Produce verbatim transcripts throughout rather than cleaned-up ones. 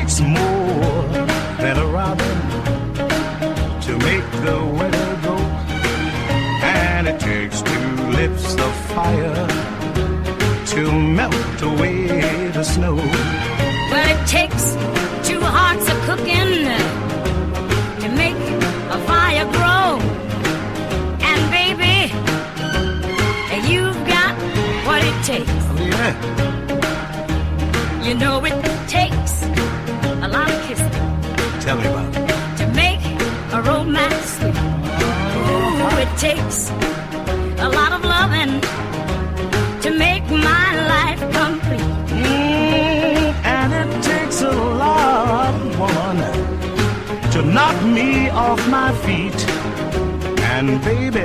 takes more than a robin to make the weather go, and it takes two lips of fire to melt away the snow. Well, it takes two hearts of cooking to make a fire grow. And baby, you've got what it takes. Oh, yeah. You know it takes a lot of kissing. Tell me about it. To make a romance sweet. Ooh, it takes a lot of loving to make my life complete. Mm, and it takes a lot, woman, to knock me off my feet. And baby,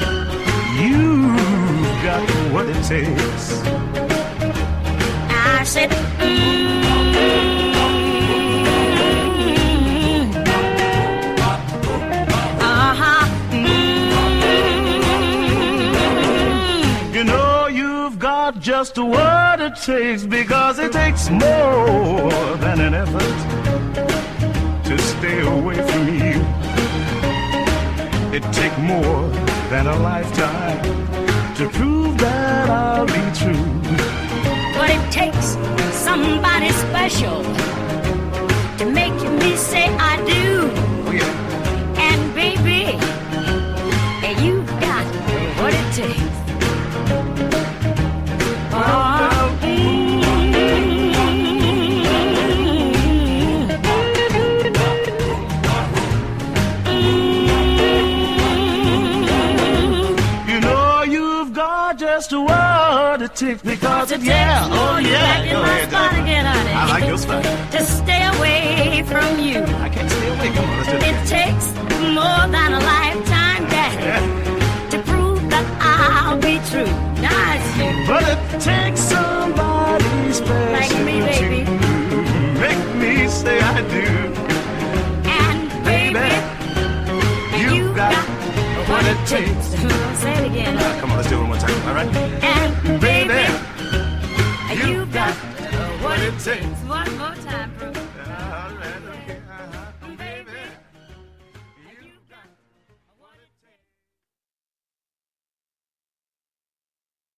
you've got what it takes. I said, mm, uh-huh, mm. You know you've got just what it takes, because it takes more than an effort to stay away from you. It takes more than a lifetime to prove that I'll be true. But it takes somebody special to make me say I do. Oh, yeah. And baby, you've got what it takes. Oh, just what it takes, because it, yeah, oh yeah, go ahead, spot again, honey. I like your style. To stay away from you. I can't stay away, come on, let's do it. It takes more than a lifetime, Daddy, yeah, to prove that I'll be true. Now it's you. But it takes somebody special like me, baby, to make me say I do. And baby, you got, got what it takes. Say it again. Uh, come on, let's do it one more time, all right? And baby, baby you got what it takes. One more time.